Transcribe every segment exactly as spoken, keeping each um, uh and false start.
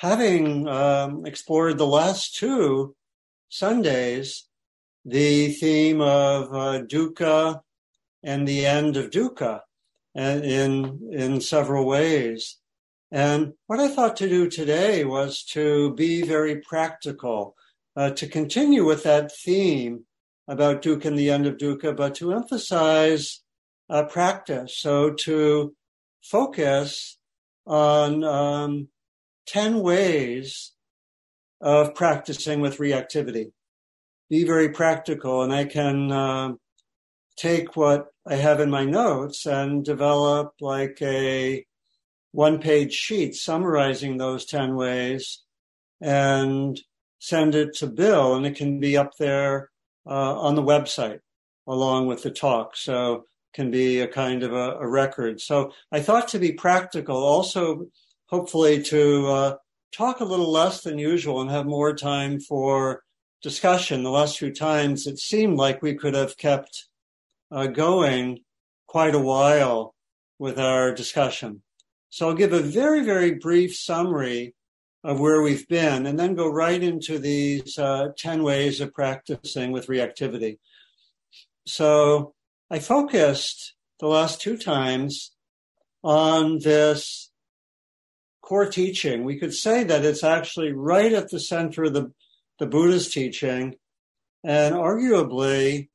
having um, explored the last two Sundays, the theme of uh, dukkha and the end of dukkha and in, in several ways. And what I thought to do today was to be very practical, uh, to continue with that theme about dukkha and the end of dukkha, but to emphasize uh, practice. So to focus on um, ten ways of practicing with reactivity. Be very practical, and I can uh, take what I have in my notes and develop like a one-page sheet summarizing those ten ways and send it to Bill, and it can be up there uh, on the website along with the talk. So it can be a kind of a, a record. So I thought to be practical, also hopefully to uh, talk a little less than usual and have more time for discussion. The last few times it seemed like we could have kept uh, going quite a while with our discussion. So I'll give a very, very brief summary of where we've been and then go right into these uh, ten ways of practicing with reactivity. So I focused the last two times on this core teaching. We could say that it's actually right at the center of the, the Buddha's teaching, and arguably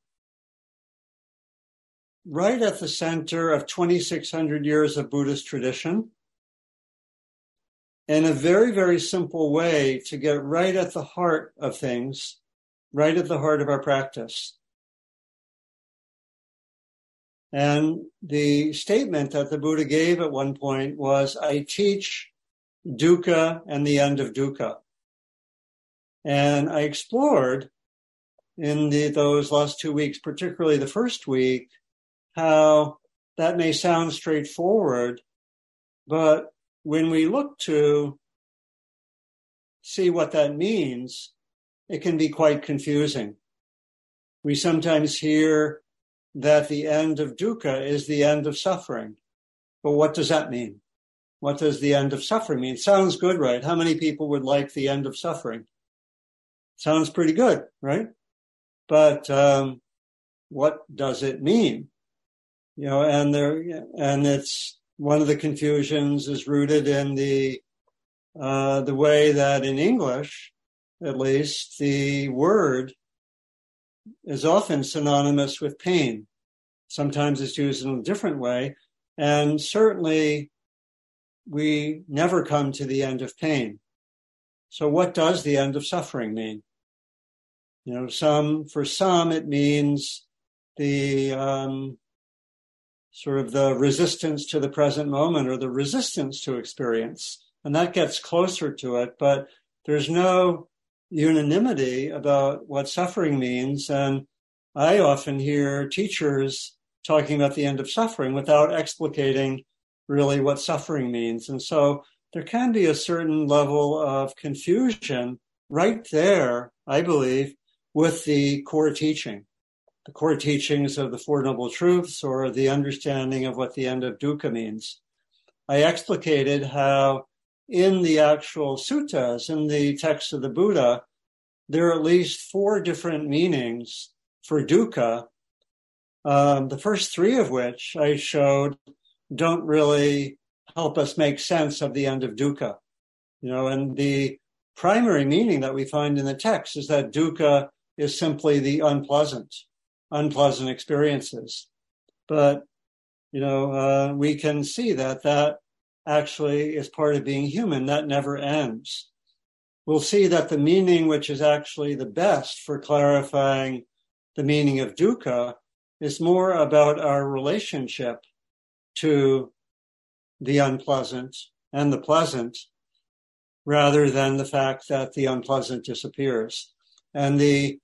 right at the center of twenty-six hundred years of Buddhist tradition, in a very, very simple way to get right at the heart of things, right at the heart of our practice. And the statement that the Buddha gave at one point was, I teach dukkha and the end of dukkha. And I explored in the, those last two weeks, particularly the first week, how that may sound straightforward, but when we look to see what that means, it can be quite confusing. We sometimes hear that the end of dukkha is the end of suffering. But what does that mean? What does the end of suffering mean? Sounds good, right? How many people would like the end of suffering? Sounds pretty good, right? But um, what does it mean? You know, and there, and it's one of the confusions is rooted in the uh, the way that in English, at least, the word is often synonymous with pain. Sometimes it's used in a different way, and certainly we never come to the end of pain. So what does the end of suffering mean? You know, some for some it means the um, sort of the resistance to the present moment or the resistance to experience, and that gets closer to it. But there's no unanimity about what suffering means, and I often hear teachers talking about the end of suffering without explicating really what suffering means. And so there can be a certain level of confusion right there, I believe, with the core teaching, the core teachings of the Four Noble Truths or the understanding of what the end of dukkha means. I explicated how in the actual suttas, in the text of the Buddha, there are at least four different meanings for dukkha, um, the first three of which I showed don't really help us make sense of the end of dukkha. You know, and the primary meaning that we find in the text is that dukkha is simply the unpleasant, unpleasant experiences. But, you know, uh, we can see that that actually is part of being human. That never ends. We'll see that the meaning which is actually the best for clarifying the meaning of dukkha is more about our relationship to the unpleasant and the pleasant, rather than the fact that the unpleasant disappears. And the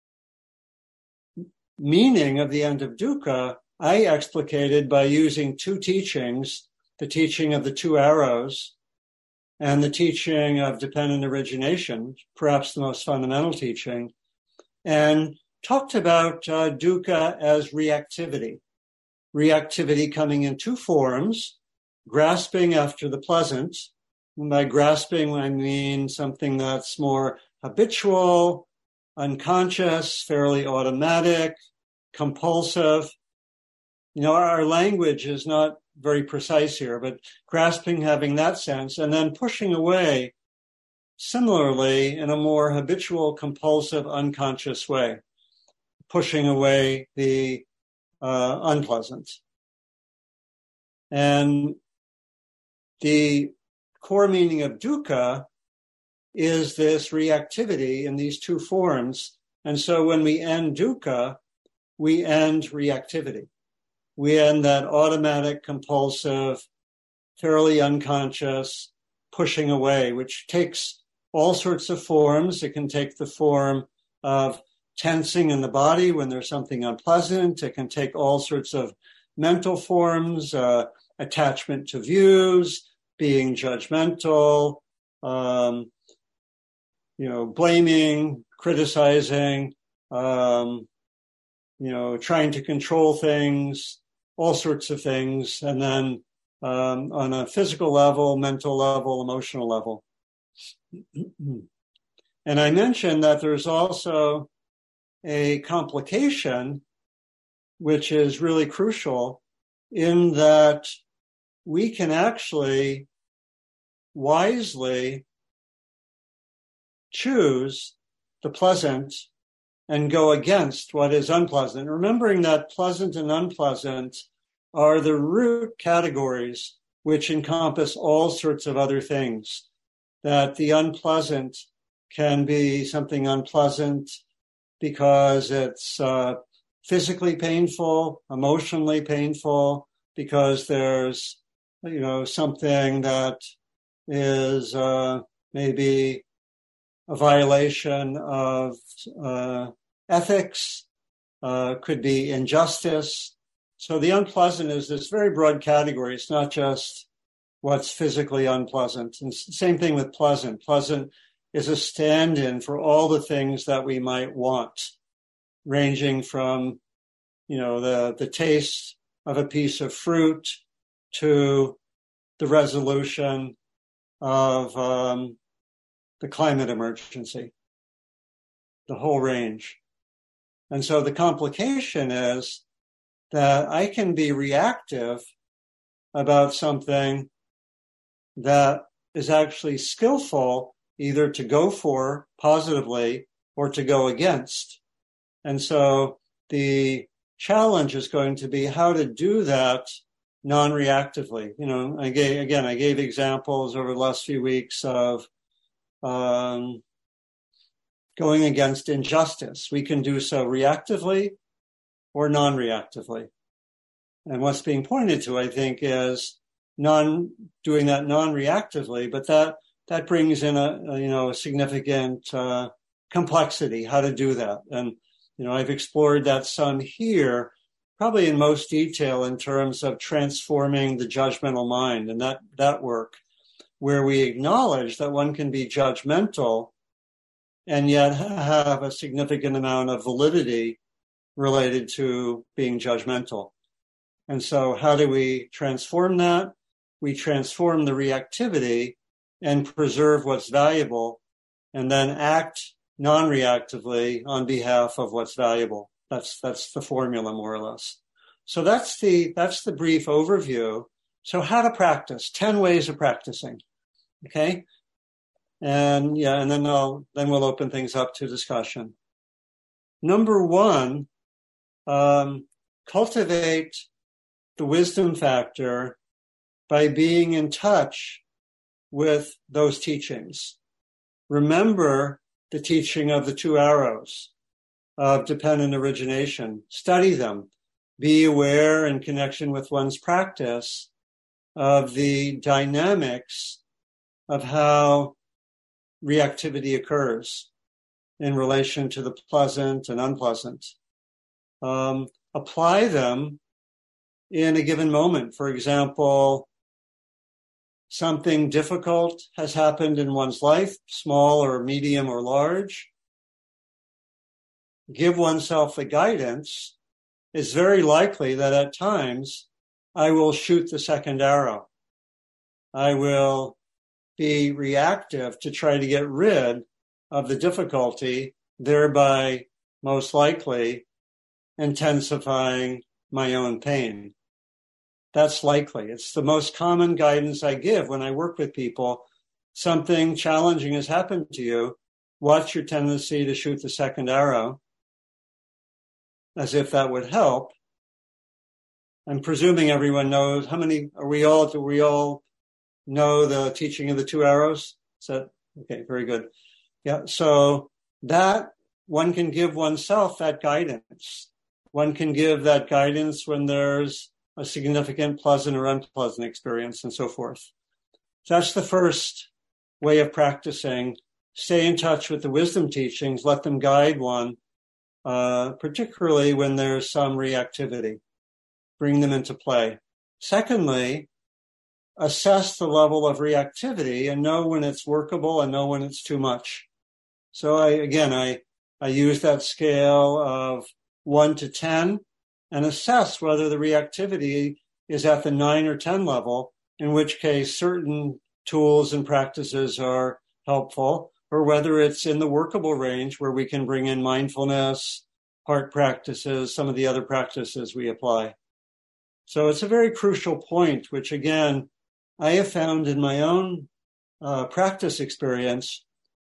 meaning of the end of dukkha, I explicated by using two teachings, the teaching of the two arrows and the teaching of dependent origination, perhaps the most fundamental teaching, and talked about uh, dukkha as reactivity. Reactivity coming in two forms, grasping after the pleasant, By grasping, I mean something that's more habitual, unconscious, fairly automatic, compulsive. You know, our language is not very precise here, but grasping having that sense, and then pushing away similarly in a more habitual, compulsive, unconscious way, pushing away the uh, unpleasant. And the core meaning of dukkha is this reactivity in these two forms. And so when we end dukkha, we end reactivity. We end that automatic, compulsive, fairly unconscious pushing away, which takes all sorts of forms. It can take the form of tensing in the body when there's something unpleasant. It can take all sorts of mental forms, uh, attachment to views, being judgmental, um, you know, blaming, criticizing, um, you know, trying to control things, all sorts of things. And then um, on a physical level, mental level, emotional level. And I mentioned that there's also a complication, which is really crucial, in that we can actually wisely choose the pleasant and go against what is unpleasant, remembering that pleasant and unpleasant are the root categories which encompass all sorts of other things. That the unpleasant can be something unpleasant because it's uh, physically painful, emotionally painful, because there's, you know, something that is uh, maybe a violation of uh, ethics, uh, could be injustice. So the unpleasant is this very broad category. It's not just what's physically unpleasant. And same thing with pleasant. Pleasant is a stand-in for all the things that we might want, ranging from, you know, the, the taste of a piece of fruit to the resolution of um, the climate emergency, the whole range. And so the complication is that I can be reactive about something that is actually skillful either to go for positively or to go against. And so the challenge is going to be how to do that non-reactively. You know, I gave, again, I gave examples over the last few weeks of um, going against injustice. We can do so reactively or non-reactively. And what's being pointed to, I think, is non doing that non-reactively, but that that brings in a, a you know a significant uh, complexity how to do that. And you know I've explored that some here, probably in most detail in terms of transforming the judgmental mind and that that work, where we acknowledge that one can be judgmental and yet have a significant amount of validity related to being judgmental. And so how do we transform that? We transform the reactivity and preserve what's valuable and then act non-reactively on behalf of what's valuable. That's, that's the formula, more or less. So that's the, that's the brief overview. So how to practice, ten ways of practicing. Okay. And yeah, and then I'll, then we'll open things up to discussion. Number one, um, cultivate the wisdom factor by being in touch with those teachings. Remember the teaching of the two arrows of dependent origination. Study them. Be aware in connection with one's practice of the dynamics of how reactivity occurs in relation to the pleasant and unpleasant. Um, apply them in a given moment. For example, something difficult has happened in one's life, small or medium or large. Give oneself the guidance. It's very likely that at times I will shoot the second arrow. I will be reactive to try to get rid of the difficulty, thereby most likely intensifying my own pain. That's likely. It's the most common guidance I give when I work with people. Something challenging has happened to you. Watch your tendency to shoot the second arrow, as if that would help. I'm presuming everyone knows. How many are we all? Do we all know the teaching of the two arrows? Is that okay? Very good. Yeah. So that one can give oneself that guidance. One can give that guidance when there's a significant pleasant or unpleasant experience and so forth. So that's the first way of practicing. Stay in touch with the wisdom teachings. Let them guide one, uh, particularly when there's some reactivity. Bring them into play. Secondly, assess the level of reactivity and know when it's workable and know when it's too much. So I, again, I, I use that scale of one to ten and assess whether the reactivity is at the nine or ten level, in which case certain tools and practices are helpful, or whether it's in the workable range where we can bring in mindfulness, heart practices, some of the other practices we apply. So it's a very crucial point, which again, I have found in my own uh, practice experience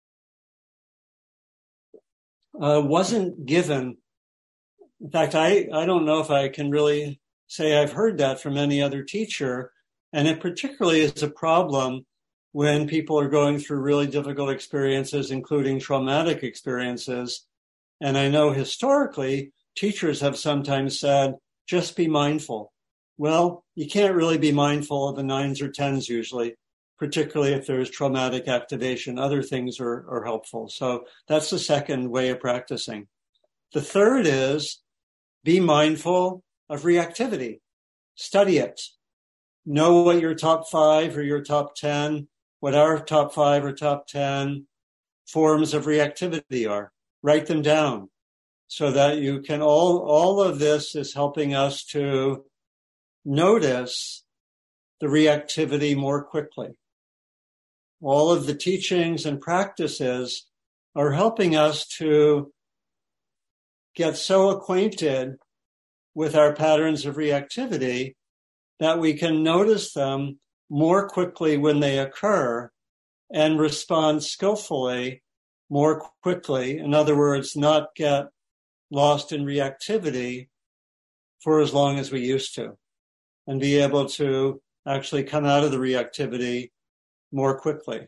uh, wasn't given. In fact, I, I don't know if I can really say I've heard that from any other teacher. And it particularly is a problem when people are going through really difficult experiences, including traumatic experiences. And I know historically, teachers have sometimes said, just be mindful. Well, you can't really be mindful of the nines or tens usually, particularly if there's traumatic activation. Other things are, are helpful. So that's the second way of practicing. The third is be mindful of reactivity. Study it. Know what your top five or your top ten, what our top five or top ten forms of reactivity are. Write them down so that you can all, all of this is helping us to notice the reactivity more quickly. All of the teachings and practices are helping us to get so acquainted with our patterns of reactivity that we can notice them more quickly when they occur and respond skillfully more quickly. In other words, not get lost in reactivity for as long as we used to, and be able to actually come out of the reactivity more quickly.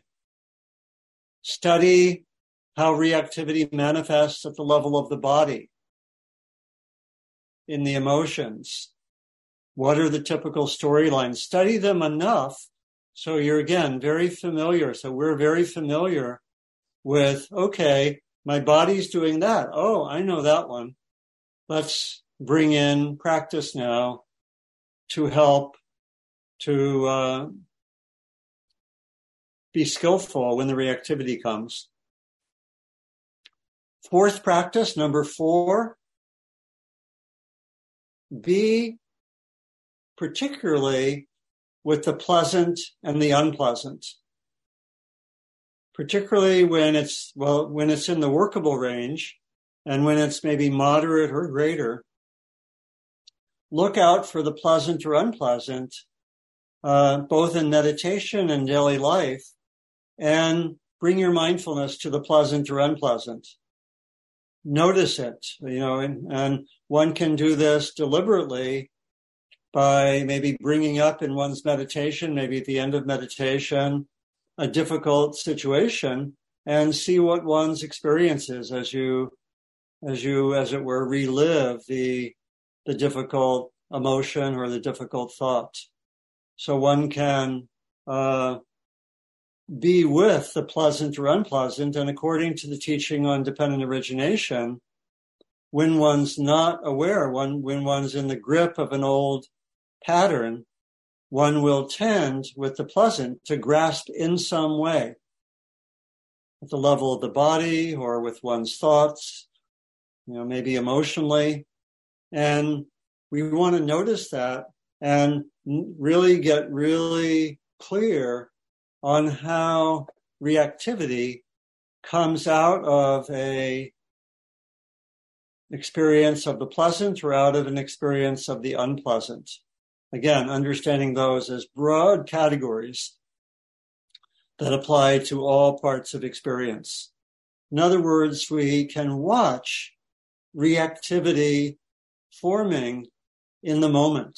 Study how reactivity manifests at the level of the body, in the emotions. What are the typical storylines? Study them enough so you're, again, very familiar. So we're very familiar with, okay, my body's doing that. Oh, I know that one. Let's bring in practice now to help to uh, be skillful when the reactivity comes. Fourth practice, number four, be particularly with the pleasant and the unpleasant. Particularly when it's, well, when it's in the workable range and when it's maybe moderate or greater. Look out for the pleasant or unpleasant, uh, both in meditation and daily life, and bring your mindfulness to the pleasant or unpleasant. Notice it, you know, and, and one can do this deliberately by maybe bringing up in one's meditation, maybe at the end of meditation, a difficult situation, and see what one's experience is as you, as you, as it were, relive the the difficult emotion or the difficult thought. So one can uh, be with the pleasant or unpleasant, and according to the teaching on dependent origination, when one's not aware, one, when one's in the grip of an old pattern, one will tend with the pleasant to grasp in some way at the level of the body or with one's thoughts, you know, maybe emotionally. And we want to notice that and really get really clear on how reactivity comes out of a experience of the pleasant or out of an experience of the unpleasant. Again, understanding those as broad categories that apply to all parts of experience. In other words, we can watch reactivity forming in the moment,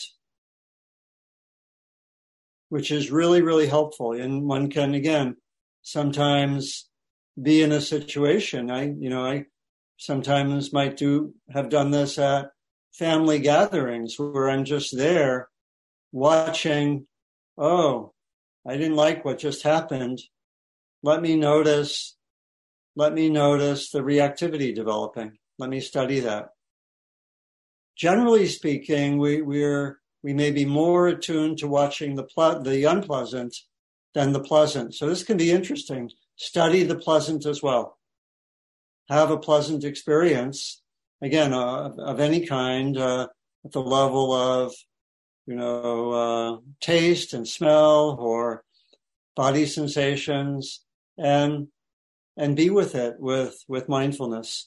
which is really, really helpful. And one can, again, sometimes be in a situation. I, you know, I sometimes might do, have done this at family gatherings where I'm just there watching, oh, I didn't like what just happened. Let me notice, let me notice the reactivity developing. Let me study that. Generally speaking, we, we're, we may be more attuned to watching the ple- the unpleasant than the pleasant. So this can be interesting. Study the pleasant as well. Have a pleasant experience, again, uh, of any kind, uh, at the level of, you know, uh, taste and smell or body sensations, and and be with it with, with mindfulness.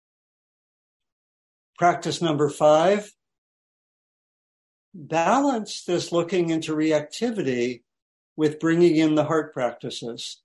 Practice number five, balance this looking into reactivity with bringing in the heart practices.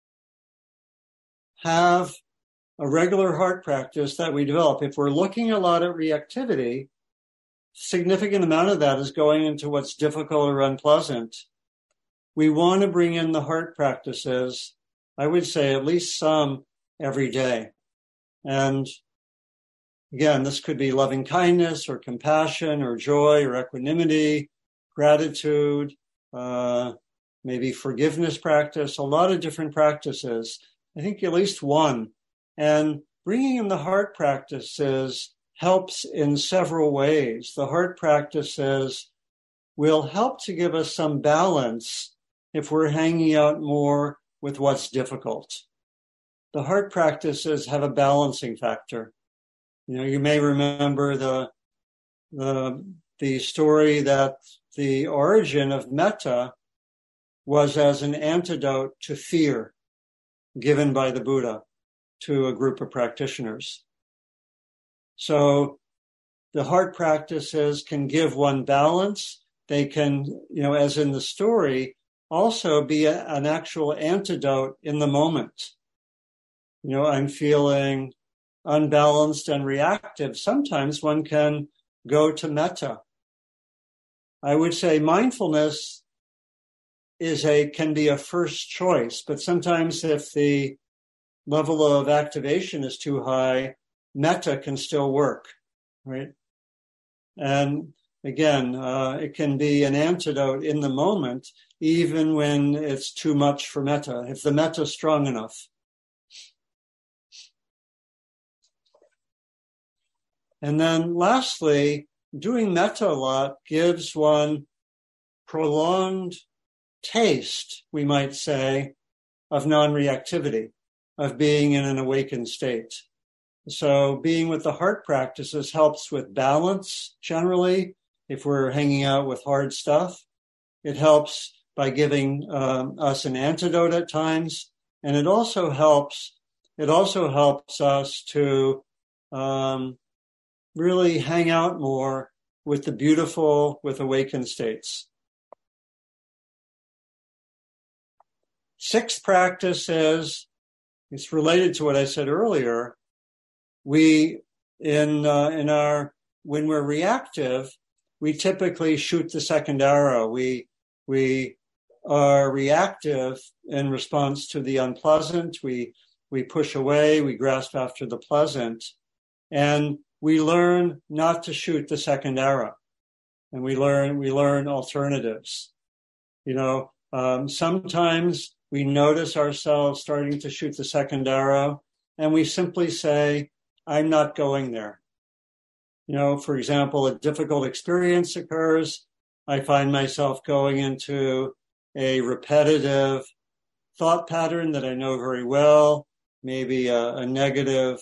Have a regular heart practice that we develop. If we're looking a lot at reactivity, significant amount of that is going into what's difficult or unpleasant. We want to bring in the heart practices, I would say at least some every day. And again, this could be loving kindness or compassion or joy or equanimity, gratitude, uh, maybe forgiveness practice, a lot of different practices. I think at least one. And bringing in the heart practices helps in several ways. The heart practices will help to give us some balance if we're hanging out more with what's difficult. The heart practices have a balancing factor. You know, you may remember the the the story that the origin of metta was as an antidote to fear given by the Buddha to a group of practitioners. So the heart practices can give one balance. They can, you know, as in the story, also be a, an actual antidote in the moment. You know, I'm feeling unbalanced and reactive. Sometimes one can go to metta. I would say mindfulness is a, can be a first choice, but sometimes if the level of activation is too high, metta can still work, right? And again, uh, it can be an antidote in the moment, even when it's too much for metta, if the metta is strong enough. And then lastly, doing metta a lot gives one prolonged taste, we might say, of non-reactivity, of being in an awakened state. So being with the heart practices helps with balance generally. If we're hanging out with hard stuff, it helps by giving um, us an antidote at times. And it also helps, it also helps us to um, really hang out more with the beautiful, with awakened states. Sixth practice is, it's related to what I said earlier. We, in uh, in our, when we're reactive, we typically shoot the second arrow. We we are reactive in response to the unpleasant. We we push away. We grasp after the pleasant, and we learn not to shoot the second arrow. And we learn we learn alternatives. You know, um, sometimes we notice ourselves starting to shoot the second arrow, and we simply say, I'm not going there. You know, for example, a difficult experience occurs. I find myself going into a repetitive thought pattern that I know very well, maybe a, a negative,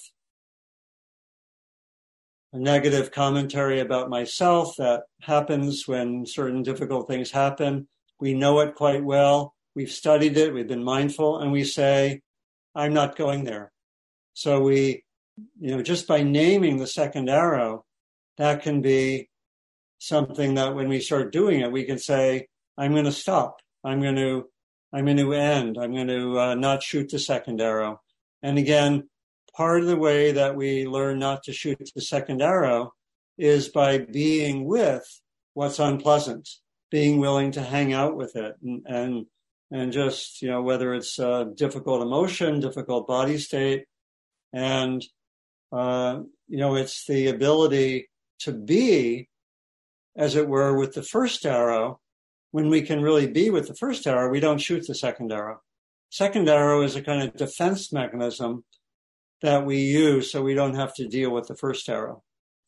a negative commentary about myself that happens when certain difficult things happen. We know it quite well. we've studied it, we've been mindful, and we say, I'm not going there. So we, you know, just by naming the second arrow, that can be something that when we start doing it, we can say, I'm going to stop. I'm going to, I'm going to end. I'm going to uh, not shoot the second arrow. And again, part of the way that we learn not to shoot the second arrow is by being with what's unpleasant, being willing to hang out with it, and and, and just, you know, whether it's a difficult emotion, difficult body state, and, uh, you know, it's the ability to be, as it were, with the first arrow. When we can really be with the first arrow, we don't shoot the second arrow. Second arrow is a kind of defense mechanism that we use so we don't have to deal with the first arrow.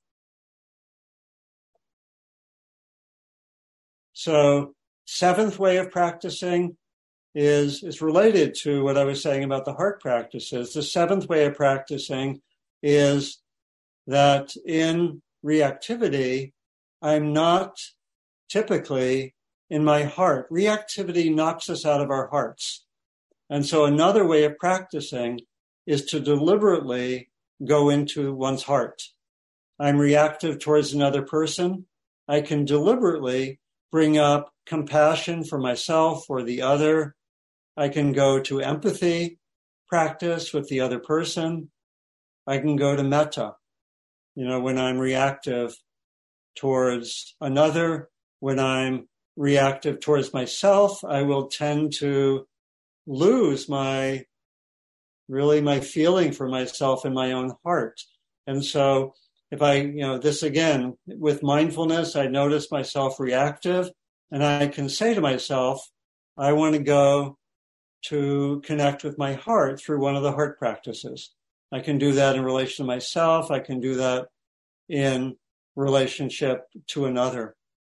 So seventh way of practicing is, is related to what I was saying about the heart practices. The seventh way of practicing is that in reactivity, I'm not typically in my heart. Reactivity knocks us out of our hearts. And so another way of practicing is to deliberately go into one's heart. I'm reactive towards another person. I can deliberately bring up compassion for myself or the other. I can go to empathy practice with the other person. I can go to metta, you know, when I'm reactive towards another. When I'm reactive towards myself, I will tend to lose my, really my feeling for myself in my own heart. And so if I, you know, this again, with mindfulness, I notice myself reactive, and I can say to myself, I want to go to connect with my heart through one of the heart practices. I can do that in relation to myself. I can do that in relationship to another.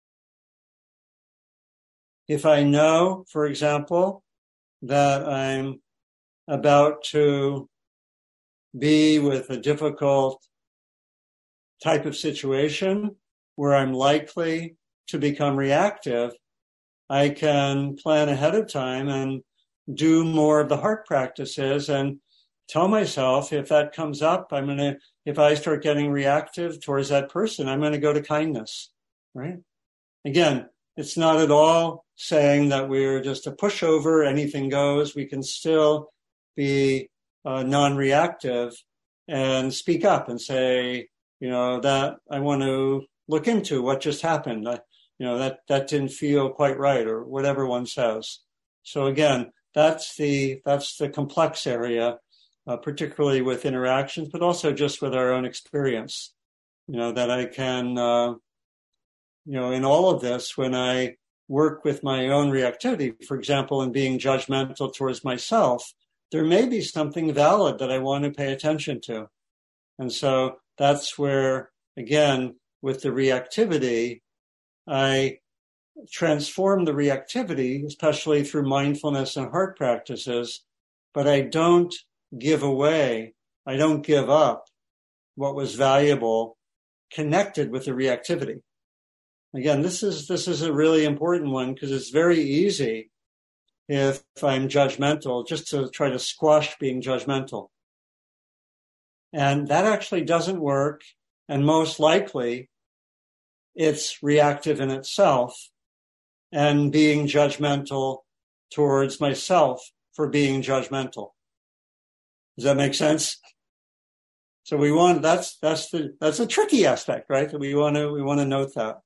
If I know, for example, that I'm about to be with a difficult type of situation where I'm likely to become reactive, I can plan ahead of time and do more of the heart practices and tell myself, if that comes up, I'm going to, if I start getting reactive towards that person, I'm going to go to kindness, right? Again, it's not at all saying that we're just a pushover, anything goes. We can still be uh, non-reactive and speak up and say, you know, that I want to look into what just happened. I, you know, that, that didn't feel quite right, or whatever one says. So again, that's the, that's the complex area, uh, particularly with interactions, but also just with our own experience, you know, that I can, uh, you know, in all of this, when I work with my own reactivity, for example, in being judgmental towards myself, there may be something valid that I want to pay attention to. And so that's where, again, with the reactivity, I transform the reactivity, especially through mindfulness and heart practices, but I don't give away, I don't give up what was valuable connected with the reactivity. Again, this is this is a really important one because it's very easy if I'm judgmental just to try to squash being judgmental. And that actually doesn't work. And most likely it's reactive in itself and being judgmental towards myself for being judgmental. Does that make sense? So we want, that's, that's the, that's a tricky aspect, right? That we want to, we want to note that.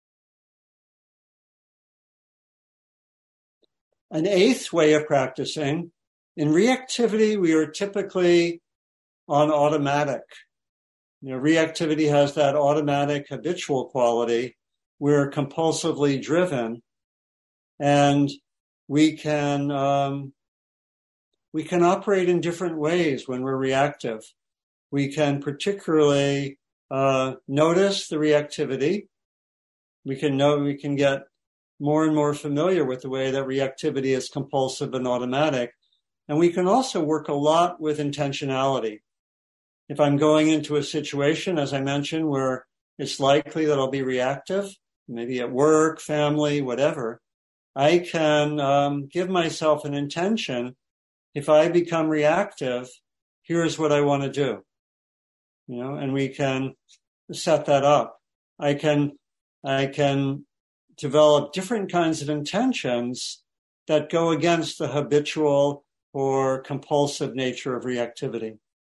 An eighth way of practicing, in reactivity, we are typically on automatic. You know, reactivity has that automatic habitual quality. We're compulsively driven, and we can, um, we can operate in different ways when we're reactive. We can particularly, uh, notice the reactivity. We can know, we can get more and more familiar with the way that reactivity is compulsive and automatic. And we can also work a lot with intentionality. If I'm going into a situation, as I mentioned, where it's likely that I'll be reactive, maybe at work, family, whatever, I can um, give myself an intention. If I become reactive, here's what I want to do. You know, and we can set that up. I can, I can develop different kinds of intentions that go against the habitual or compulsive nature of reactivity.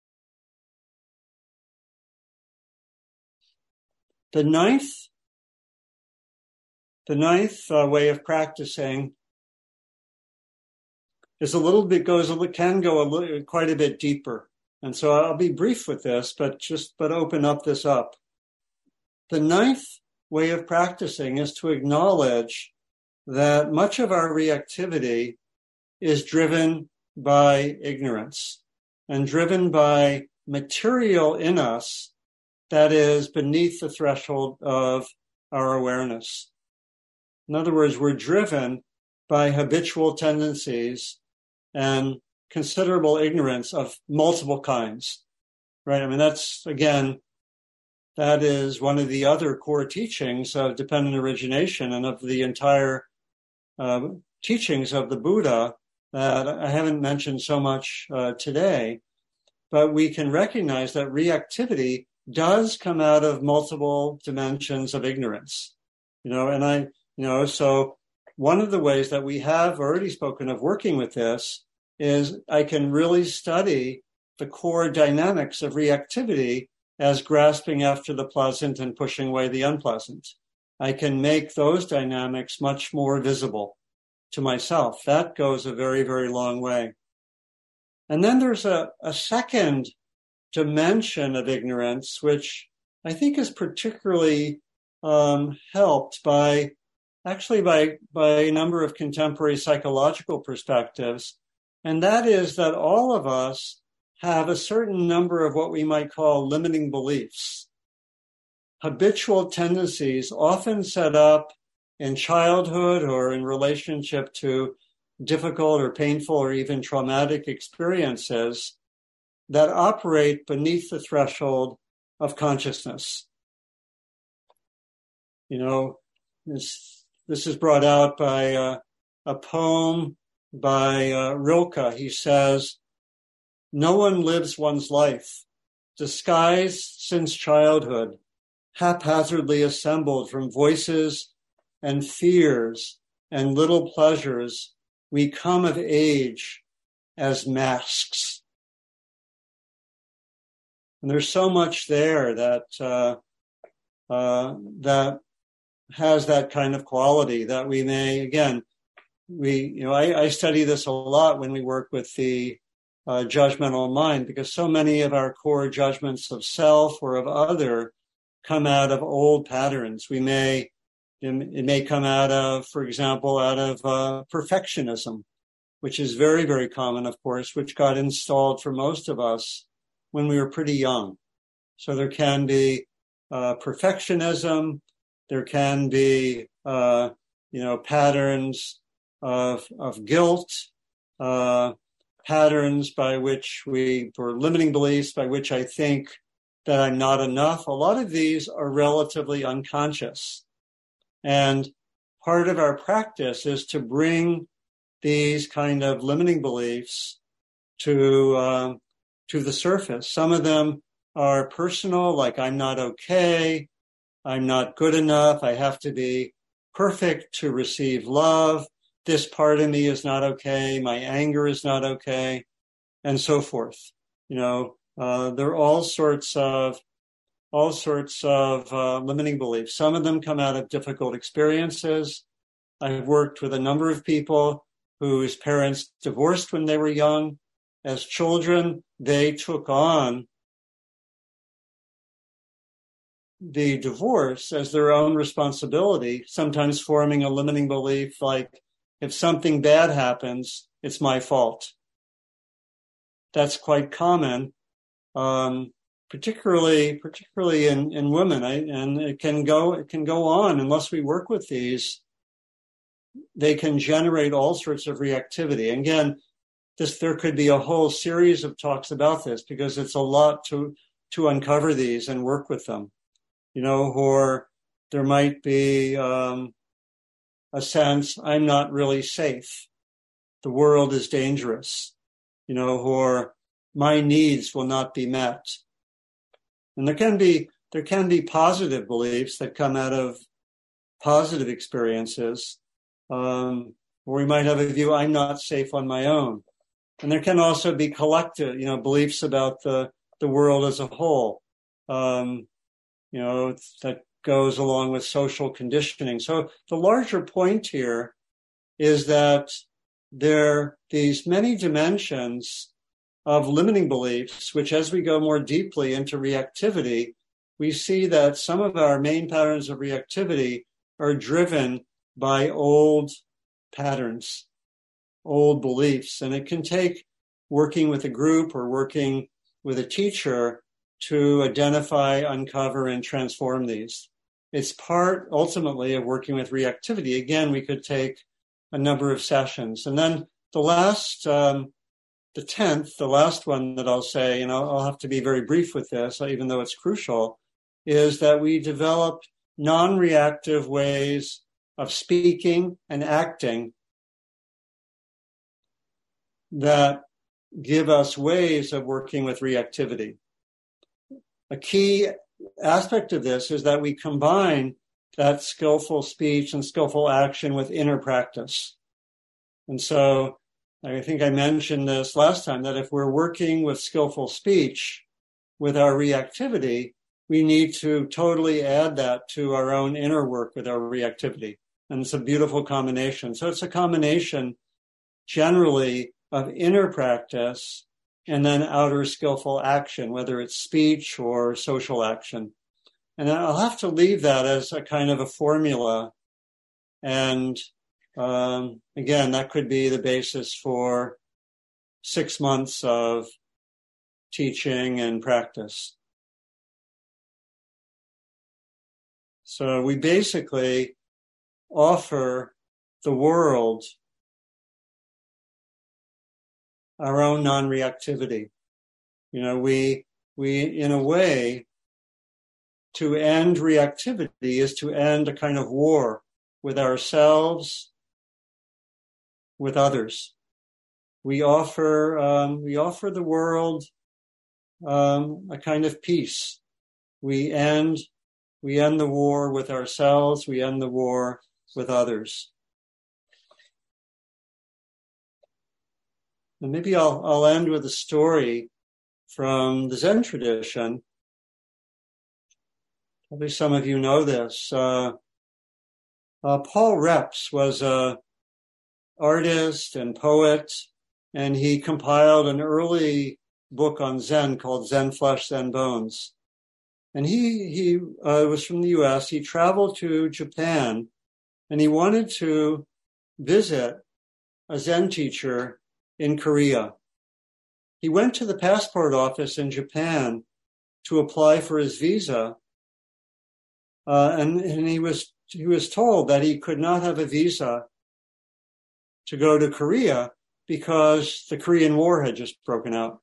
The ninth, the ninth uh, way of practicing is a little bit goes can go a little, quite a bit deeper, and so I'll be brief with this, but just but open up this up. The ninth way of practicing is to acknowledge that much of our reactivity is driven by ignorance and driven by material in us that is beneath the threshold of our awareness. In other words, we're driven by habitual tendencies and considerable ignorance of multiple kinds, right? I mean, that's, again, that is one of the other core teachings of dependent origination and of the entire uh, teachings of the Buddha that I haven't mentioned so much uh, today, but we can recognize that reactivity does come out of multiple dimensions of ignorance, you know, and I, you know, so one of the ways that we have already spoken of working with this is I can really study the core dynamics of reactivity as grasping after the pleasant and pushing away the unpleasant. I can make those dynamics much more visible to myself. That goes a very, very long way. And then there's a, a second dimension of ignorance, which I think is particularly um, helped by, actually by, by a number of contemporary psychological perspectives. And that is that all of us have a certain number of what we might call limiting beliefs, habitual tendencies often set up in childhood or in relationship to difficult or painful or even traumatic experiences that operate beneath the threshold of consciousness. You know, this, this is brought out by uh, a poem by uh, Rilke. He says, "No one lives one's life, disguised since childhood, haphazardly assembled from voices and fears and little pleasures. We come of age as masks." And there's so much there that uh, uh, that has that kind of quality that we may, again, we, you know, I, I study this a lot when we work with the uh, judgmental mind, because so many of our core judgments of self or of other come out of old patterns. We may, it may come out of, for example, out of uh, perfectionism, which is very, very common, of course, which got installed for most of us when we were pretty young. So there can be uh, perfectionism, there can be, uh, you know, patterns of, of guilt, uh, patterns by which we, or limiting beliefs by which I think that I'm not enough. A lot of these are relatively unconscious. And part of our practice is to bring these kind of limiting beliefs to, uh, to the surface. Some of them are personal, like I'm not okay, I'm not good enough, I have to be perfect to receive love, this part of me is not okay, my anger is not okay, and so forth. You know, uh, there are all sorts of, all sorts of uh, limiting beliefs. Some of them come out of difficult experiences. I've worked with a number of people whose parents divorced when they were young. As children, they took on the divorce as their own responsibility, sometimes forming a limiting belief like, if something bad happens, it's my fault. That's quite common, um, particularly particularly in, in women. I, and it can go it can go on unless we work with these. They can generate all sorts of reactivity. And again, this there could be a whole series of talks about this because it's a lot to to uncover these and work with them. You know, or there might be um, a sense, I'm not really safe. The world is dangerous, you know, or my needs will not be met. And there can be, there can be positive beliefs that come out of positive experiences, um, or we might have a view, I'm not safe on my own. And there can also be collective, you know, beliefs about the, the world as a whole, um, you know, that goes along with social conditioning. So the larger point here is that there are these many dimensions of limiting beliefs, which as we go more deeply into reactivity, we see that some of our main patterns of reactivity are driven by old patterns, old beliefs. And it can take working with a group or working with a teacher to identify, uncover, and transform these. It's part, ultimately, of working with reactivity. Again, we could take a number of sessions. And then the last, um, the tenth, the last one that I'll say, and I'll, I'll have to be very brief with this, even though it's crucial, is that we develop non-reactive ways of speaking and acting that give us ways of working with reactivity. A key aspect of this is that we combine that skillful speech and skillful action with inner practice. And so I think I mentioned this last time, that if we're working with skillful speech with our reactivity, we need to totally add that to our own inner work with our reactivity. And it's a beautiful combination. So it's a combination generally of inner practice and then outer skillful action, whether it's speech or social action. And I'll have to leave that as a kind of a formula. And um, again, that could be the basis for six months of teaching and practice. So we basically offer the world our own non-reactivity. You know, we, we, in a way, to end reactivity is to end a kind of war with ourselves, with others. We offer, um, we offer the world, um, a kind of peace. We end, we end the war with ourselves. We end the war with others. And maybe I'll, I'll end with a story from the Zen tradition. Probably some of you know this. Uh, uh, Paul Reps was a artist and poet, and he compiled an early book on Zen called Zen Flesh, Zen Bones. And he he uh, was from the U S. He traveled to Japan, and he wanted to visit a Zen teacher in Korea. He went to the passport office in Japan to apply for his visa, uh, and, and he was he was told that he could not have a visa to go to Korea because the Korean War had just broken out.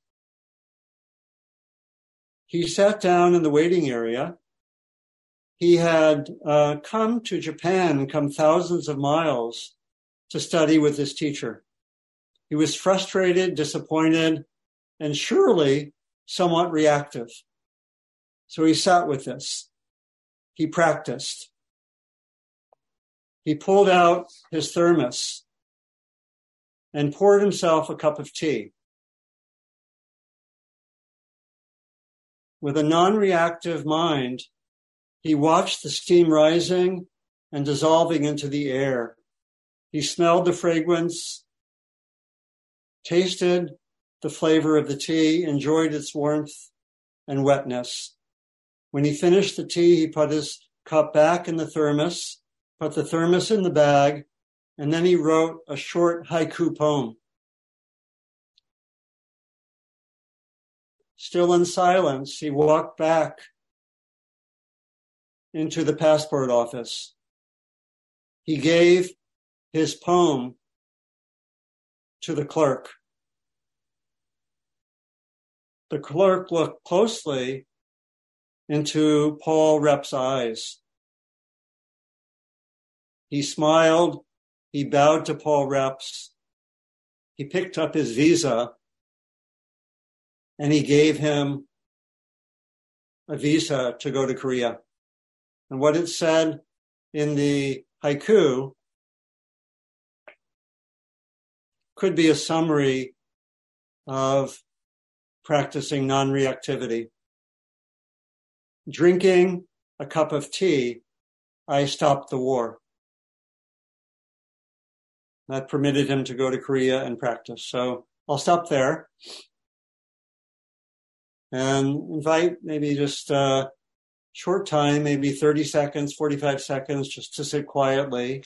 He sat down in the waiting area. He had uh, come to Japan, come thousands of miles to study with this teacher. He was frustrated, disappointed, and surely somewhat reactive. So he sat with this. He practiced. He pulled out his thermos and poured himself a cup of tea. With a non-reactive mind, he watched the steam rising and dissolving into the air. He smelled the fragrance, tasted the flavor of the tea, enjoyed its warmth and wetness. When he finished the tea, he put his cup back in the thermos, put the thermos in the bag, and then he wrote a short haiku poem. Still in silence, he walked back into the passport office. He gave his poem to the clerk. The clerk looked closely into Paul Reps' eyes. He smiled. He bowed to Paul Reps. He picked up his visa and he gave him a visa to go to Korea. And what it said in the haiku could be a summary of practicing non-reactivity. Drinking a cup of tea, I stopped the war. That permitted him to go to Korea and practice. So I'll stop there and invite maybe just a short time, maybe thirty seconds, forty-five seconds, just to sit quietly.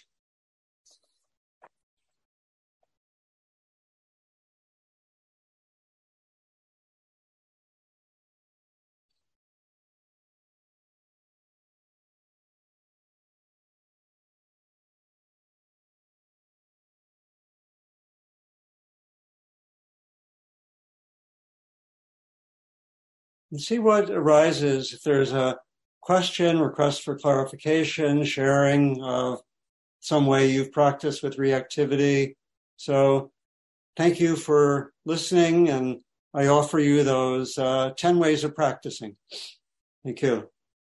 And see what arises. If there's a question, request for clarification, sharing of some way you've practiced with reactivity. So thank you for listening, and I offer you those uh, ten ways of practicing. Thank you.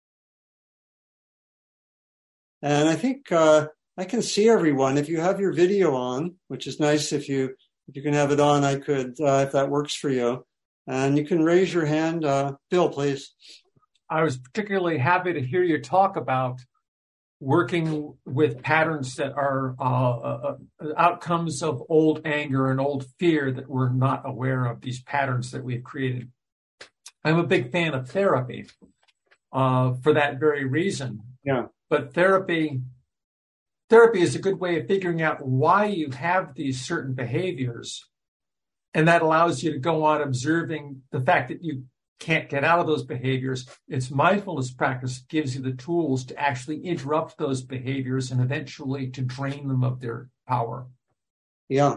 And I think uh, I can see everyone. If you have your video on, which is nice if you if you can have it on, I could, uh, if that works for you. And you can raise your hand. Uh, Bill, please. I was particularly happy to hear you talk about working with patterns that are uh, uh, outcomes of old anger and old fear that we're not aware of, these patterns that we've created. I'm a big fan of therapy uh, for that very reason. Yeah. But therapy, therapy is a good way of figuring out why you have these certain behaviors. And that allows you to go on observing the fact that you can't get out of those behaviors. It's mindfulness practice gives you the tools to actually interrupt those behaviors and eventually to drain them of their power. Yeah.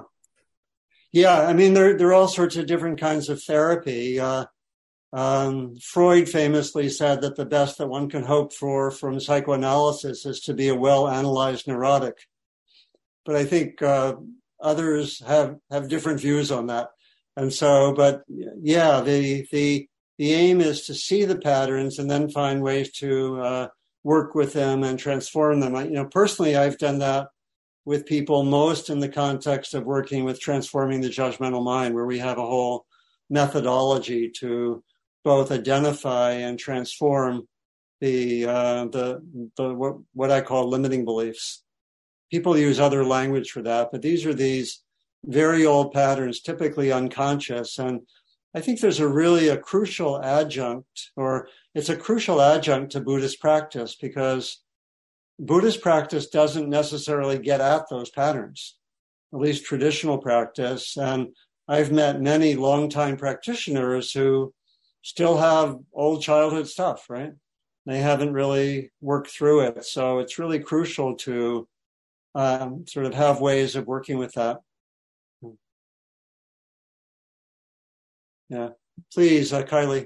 Yeah. I mean, there, there are all sorts of different kinds of therapy. Uh, um, Freud famously said that the best that one can hope for from psychoanalysis is to be a well-analyzed neurotic. But I think, uh, others have, have different views on that. And so, but yeah, the, the, the aim is to see the patterns and then find ways to, uh, work with them and transform them. I, you know, personally, I've done that with people most in the context of working with transforming the judgmental mind, where we have a whole methodology to both identify and transform the, uh, the, the, what, what I call limiting beliefs. People use other language for that, but these are these very old patterns, typically unconscious. And I think there's a really a crucial adjunct, or it's a crucial adjunct to Buddhist practice, because Buddhist practice doesn't necessarily get at those patterns, at least traditional practice. And I've met many longtime practitioners who still have old childhood stuff, right? They haven't really worked through it. So it's really crucial to Um, sort of have ways of working with that. Yeah. Please, uh, Kylie.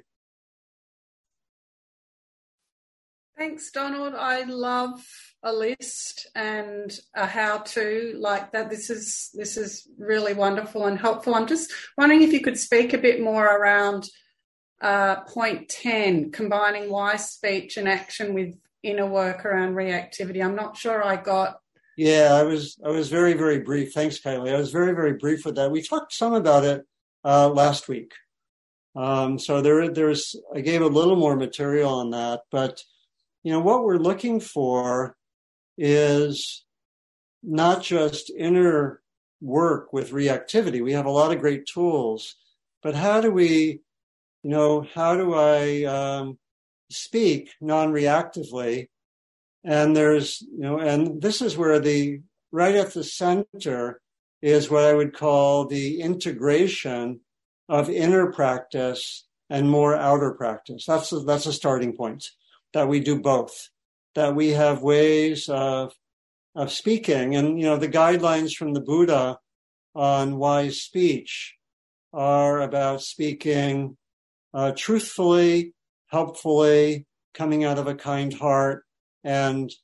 Thanks, Donald. I love a list and a how-to like that. This is this is really wonderful and helpful. I'm just wondering if you could speak a bit more around uh, point ten, combining wise speech and action with inner work around reactivity. I'm not sure I got Yeah, I was I was very, very brief. Thanks, Kylie. I was very, very brief with that. We talked some about it uh, last week. Um, so there, there's I gave a little more material on that. But, you know, what we're looking for is not just inner work with reactivity. We have a lot of great tools. But how do we, you know, how do I um, speak non-reactively? And there's, you know, and this is where the, right at the center is what I would call the integration of inner practice and more outer practice. That's a, that's a starting point, that we do both, that we have ways of, of speaking. And, you know, the guidelines from the Buddha on wise speech are about speaking uh, truthfully, helpfully, coming out of a kind heart, and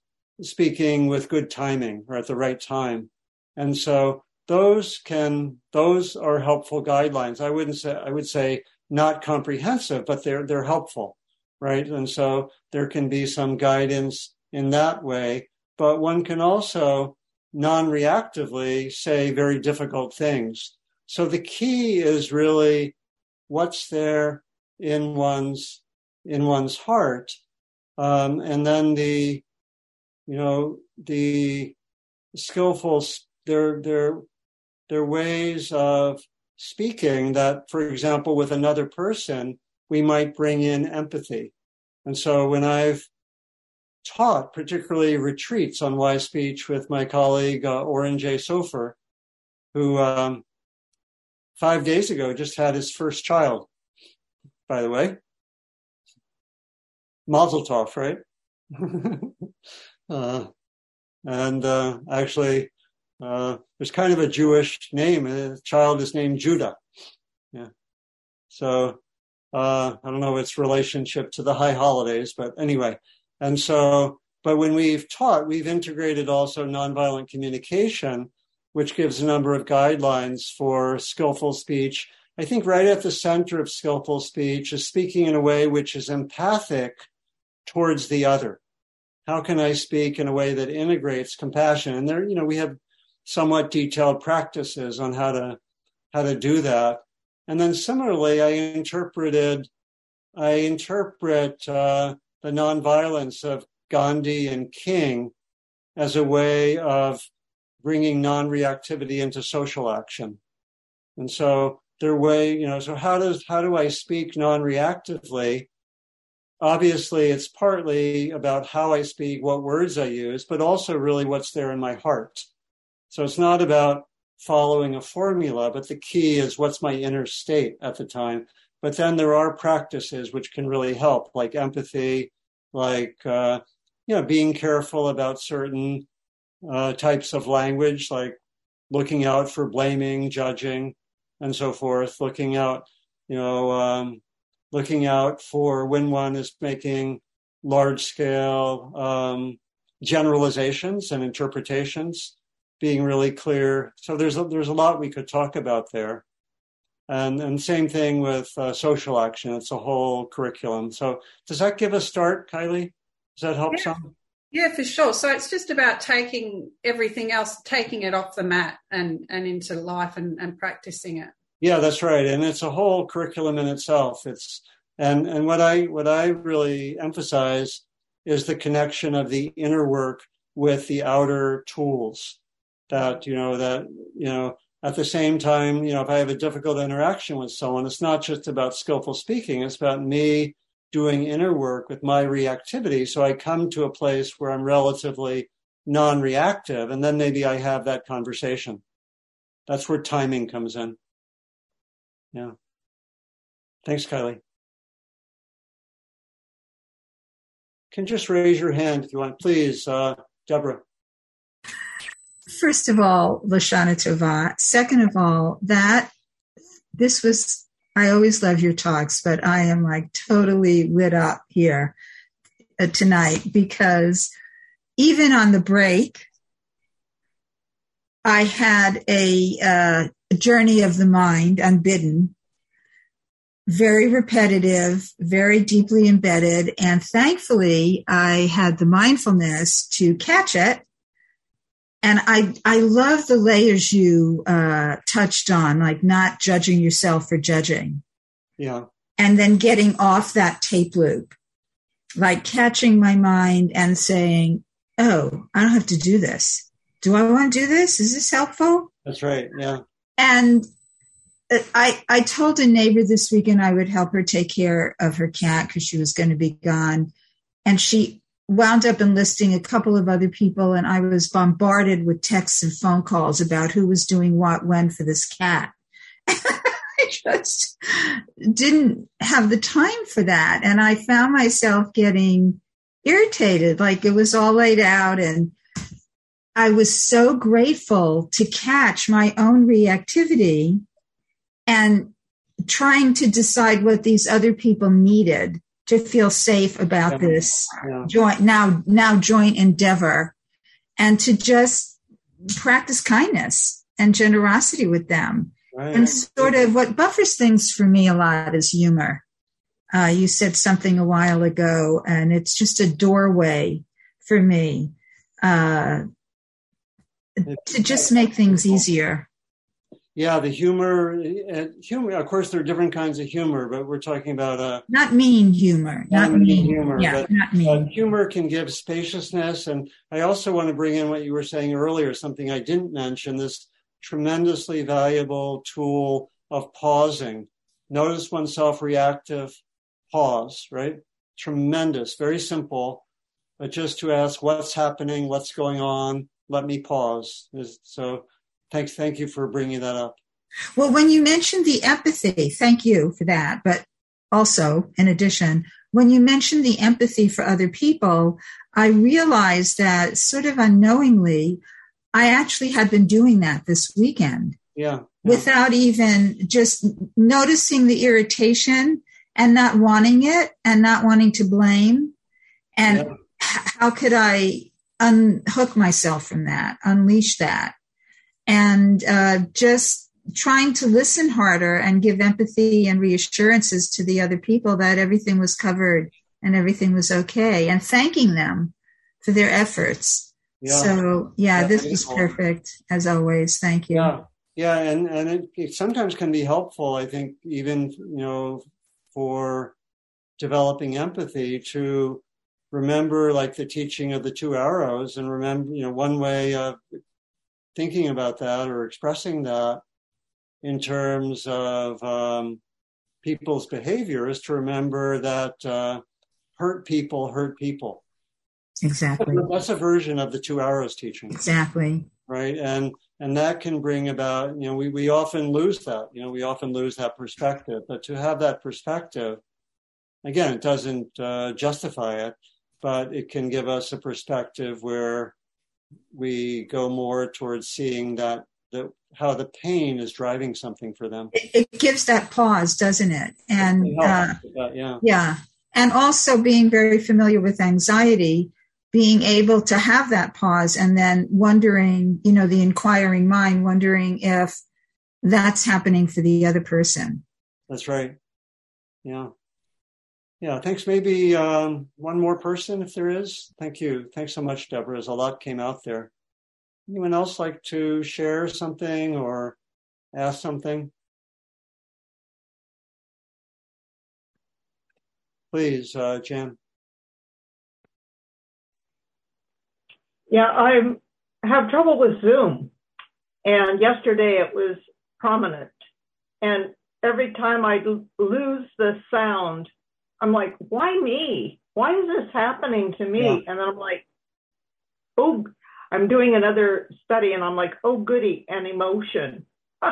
speaking with good timing or at the right time. And so those can, those are helpful guidelines. I wouldn't say, I would say not comprehensive, but they're, they're helpful, right? And so there can be some guidance in that way, but one can also non-reactively say very difficult things. So the key is really what's there in one's, in one's heart. Um, and then the, you know, the skillful, there, there, there are ways of speaking that, for example, with another person, we might bring in empathy. And so when I've taught, particularly retreats on wise speech with my colleague, uh, Oren J. Sofer, who um, five days ago just had his first child, by the way. Mazel tov, right? uh, and uh, actually, uh, there's kind of a Jewish name. The child is named Judah. Yeah. So uh, I don't know its relationship to the high holidays, but anyway. And so, but when we've taught, we've integrated also nonviolent communication, which gives a number of guidelines for skillful speech. I think right at the center of skillful speech is speaking in a way which is empathic towards the other. How can I speak in a way that integrates compassion? And there, you know, we have somewhat detailed practices on how to, how to do that. And then similarly, I interpreted, I interpret uh, the nonviolence of Gandhi and King as a way of bringing non-reactivity into social action. And so their way, you know, so how does, how do I speak non-reactively? Obviously, it's partly about how I speak, what words I use, but also really what's there in my heart. So it's not about following a formula, but the key is what's my inner state at the time. But then there are practices which can really help, like empathy, like, uh, you know, being careful about certain uh, types of language, like looking out for blaming, judging, and so forth, looking out, you know, um, looking out for when one is making large-scale um, generalizations and interpretations, being really clear. So there's a, there's a lot we could talk about there. And and same thing with uh, social action. It's a whole curriculum. So does that give a start, Kylie? Does that help yeah. some? Yeah, for sure. So it's just about taking everything else, taking it off the mat and, and into life and, and practicing it. Yeah, that's right. And it's a whole curriculum in itself. It's and and what I what I really emphasize is the connection of the inner work with the outer tools. That, you know, that, you know, at the same time, you know, if I have a difficult interaction with someone, it's not just about skillful speaking. It's about me doing inner work with my reactivity. So I come to a place where I'm relatively non-reactive, and then maybe I have that conversation. That's where timing comes in. Yeah. Thanks, Kylie. You can just raise your hand if you want, please, uh, Deborah. First of all, Lashana Tova. Second of all, that this was, I always love your talks, but I am like totally lit up here uh, tonight, because even on the break, I had a uh, journey of the mind, unbidden, very repetitive, very deeply embedded. And thankfully, I had the mindfulness to catch it. And I, I love the layers you uh, touched on, like not judging yourself for judging. Yeah. And then getting off that tape loop, like catching my mind and saying, oh, I don't have to do this. Do I want to do this? Is this helpful? That's right. Yeah. And I, I told a neighbor this weekend I would help her take care of her cat because she was going to be gone. And she wound up enlisting a couple of other people, and I was bombarded with texts and phone calls about who was doing what when for this cat. I just didn't have the time for that. And I found myself getting irritated, like it was all laid out. And I was so grateful to catch my own reactivity and trying to decide what these other people needed to feel safe about this yeah. joint now now joint endeavor and to just practice kindness and generosity with them. Right. And sort of what buffers things for me a lot is humor. Uh, you said something a while ago, and it's just a doorway for me uh, to just make things easier. Yeah, the humor, uh, humor. Of course, there are different kinds of humor, but we're talking about uh, not mean humor, not, not mean humor. Yeah, but, not mean. Uh, humor can give spaciousness, and I also want to bring in what you were saying earlier, something I didn't mention. This tremendously valuable tool of pausing. Notice oneself reactive. Pause, right? Tremendous, very simple, but just to ask what's happening, what's going on, let me pause. So thanks, thank you for bringing that up. Well, when you mentioned the empathy, thank you for that. But also, in addition, when you mentioned the empathy for other people, I realized that sort of unknowingly, I actually had been doing that this weekend. Yeah. yeah. Without even just noticing the irritation and not wanting it and not wanting to blame. And yeah. how could I unhook myself from that, unleash that? And uh, just trying to listen harder and give empathy and reassurances to the other people that everything was covered and everything was okay, and thanking them for their efforts. Yeah. So, yeah, yeah this was perfect, as always. Thank you. Yeah, yeah and, and it, it sometimes can be helpful, I think, even, you know, for developing empathy, to remember like the teaching of the two arrows, and remember, you know, one way of thinking about that or expressing that in terms of um, people's behavior is to remember that uh, hurt people hurt people. Exactly. That's a version of the two arrows teaching. Exactly. Right. And and that can bring about, you know, we, we often lose that, you know, we often lose that perspective. But to have that perspective, again, it doesn't uh, justify it, but it can give us a perspective where we go more towards seeing that the, how the pain is driving something for them. It, it gives that pause, doesn't it? And it uh, that, yeah. yeah. And also being very familiar with anxiety, being able to have that pause and then wondering, you know, the inquiring mind, wondering if that's happening for the other person. That's right. Yeah. Yeah. Thanks. Maybe um, one more person, if there is. Thank you. Thanks so much, Deborah. As a lot came out there. Anyone else like to share something or ask something? Please, uh, Jan. Yeah, I have trouble with Zoom. And yesterday it was prominent. And every time I lose the sound, I'm like, why me? Why is this happening to me? Yeah. And then I'm like, oh, I'm doing another study and I'm like, oh, goody, an emotion.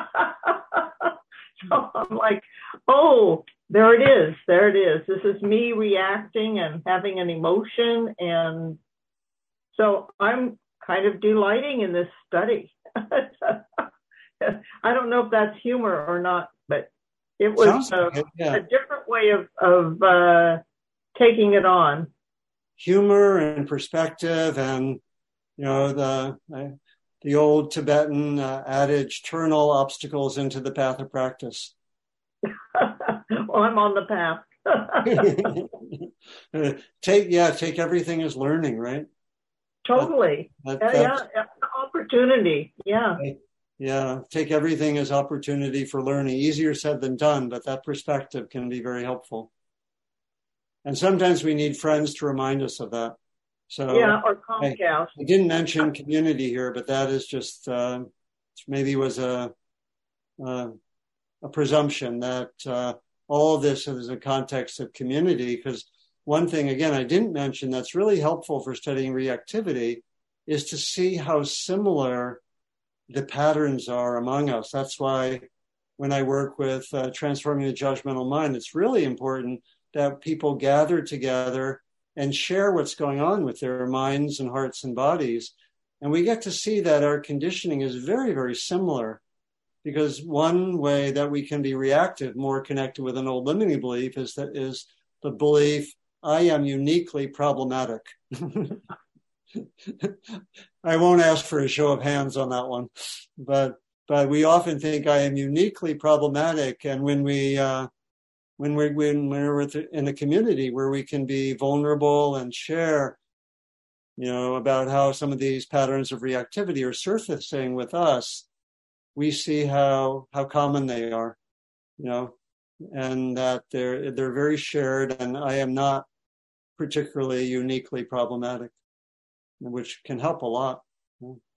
So I'm like, oh, there it is. There it is. This is me reacting and having an emotion. And so I'm kind of delighting in this study. I don't know if that's humor or not, but it was a, yeah. a different way of, of uh, taking it on. Humor and perspective, and, you know, the uh, the old Tibetan uh, adage, turn all obstacles into the path of practice. Well, I'm on the path. take, yeah, take everything as learning, right? Totally. That, that, yeah, yeah, opportunity. Yeah. Yeah, take everything as opportunity for learning. Easier said than done, but that perspective can be very helpful. And sometimes we need friends to remind us of that. So yeah, or Comcast. I, I didn't mention community here, but that is just uh, maybe was a uh, a presumption that uh, all of this is a context of community. Because one thing, again, I didn't mention that's really helpful for studying reactivity is to see how similar the patterns are among us. That's why when I work with uh, transforming the judgmental mind, it's really important that people gather together and share what's going on with their minds and hearts and bodies. And we get to see that our conditioning is very, very similar, because one way that we can be reactive, more connected with an old limiting belief, is that is the belief, I am uniquely problematic. I won't ask for a show of hands on that one, but but we often think I am uniquely problematic, and when we uh, when we when we're in a community where we can be vulnerable and share, you know, about how some of these patterns of reactivity are surfacing with us, we see how how common they are, you know, and that they're they're very shared, and I am not particularly uniquely problematic, which can help a lot.